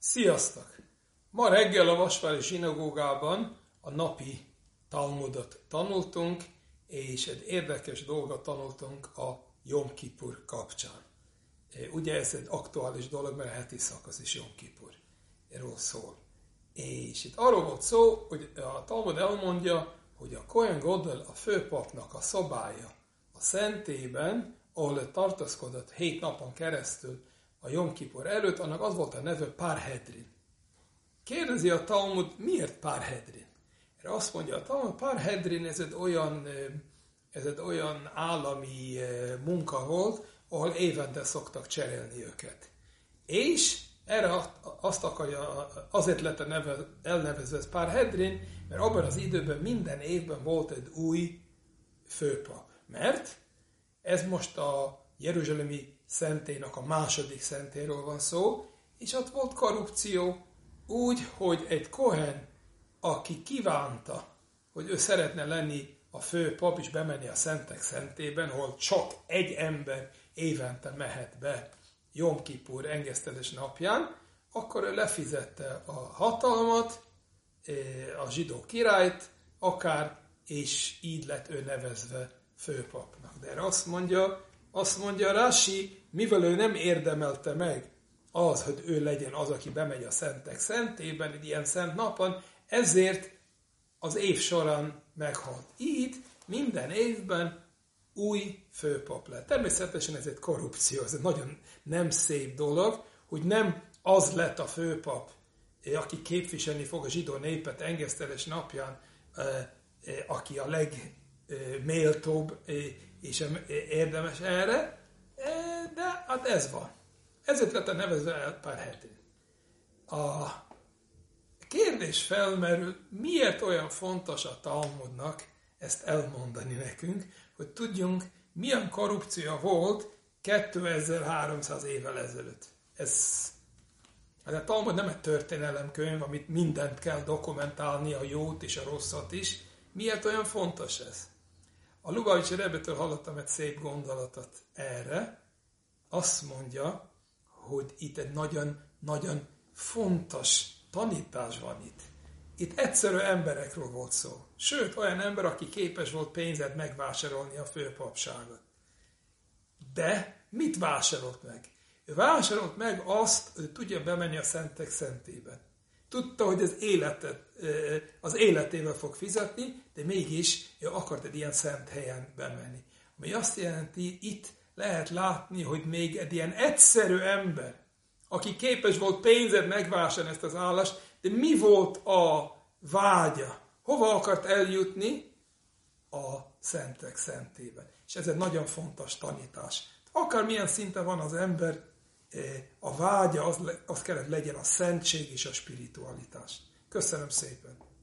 Sziasztok! Ma reggel a Vasvári zsinagógában a napi Talmudot tanultunk, és egy érdekes dolgot tanultunk a Jom Kipur kapcsán. Ugye ez egy aktuális dolog, mert a heti szakasz is Jom Kipurról szól. És itt arról volt szó, hogy a Talmud elmondja, hogy a Kohen Gadol, a főpapnak a szobája a szentében, ahol ő tartózkodott 7 napon keresztül a Jom Kipur előtt, annak az volt a neve Parhedrin. Kérdezi a Talmud, miért Parhedrin? Erre azt mondja a Talmud, Parhedrin ez egy olyan állami munka volt, ahol évente szoktak cserélni őket. És erre azt akarja, azért lett elnevezve ez Parhedrin, mert abban az időben minden évben volt egy új főpap. Mert ez most a jeruzsálemi szentélynek a második szentélyről van szó, és ott volt korrupció úgy, hogy egy kohen, aki kívánta, hogy ő szeretne lenni a főpap és bemenni a szentek szentében, ahol csak egy ember évente mehet be Jom Kipur engesztelés napján, akkor ő lefizette a hatalmat, a zsidó királyt, és így lett ő nevezve főpapnak. De erre azt mondja Rashi, mivel ő nem érdemelte meg az, hogy ő legyen az, aki bemegy a szentek szentében, egy ilyen szent napon, ezért az év során meghalt. Így minden évben új főpap lett. Természetesen ez egy korrupció, ez egy nagyon nem szép dolog, hogy nem az lett a főpap, aki képviselni fog a zsidó népet engesztelés napján, aki a legméltóbb és érdemes erre, de hát ez van. Ezért lett a nevezve el Parhedrin. A kérdés felmerül, miért olyan fontos a Talmudnak ezt elmondani nekünk, hogy tudjunk, milyen korrupció volt 2300 évvel ezelőtt. A Talmud nem egy történelemkönyv, amit mindent kell dokumentálni, a jót és a rosszat is. Miért olyan fontos ez? A Lubavitcher Rebbétől hallottam egy szép gondolatot erre. Azt mondja, hogy itt egy nagyon fontos tanítás van itt. Itt egyszerű emberekről volt szó. Sőt, olyan ember, aki képes volt pénzet megvásárolni a főpapságot. De mit vásárolt meg? Ő vásárolt meg azt, hogy tudja bemenni a szentek szentében. Tudta, hogy az életével fog fizetni, de mégis ő akart egy ilyen szent helyen bemenni. Ami azt jelenti, itt lehet látni, hogy még egy ilyen egyszerű ember, aki képes volt pénzet megvásárolni ezt az állást, de mi volt a vágya? Hova akart eljutni? A szentek szentében. És ez egy nagyon fontos tanítás. Akármilyen szinten van az ember, a vágya az kellett legyen a szentség és a spiritualitás. Köszönöm szépen!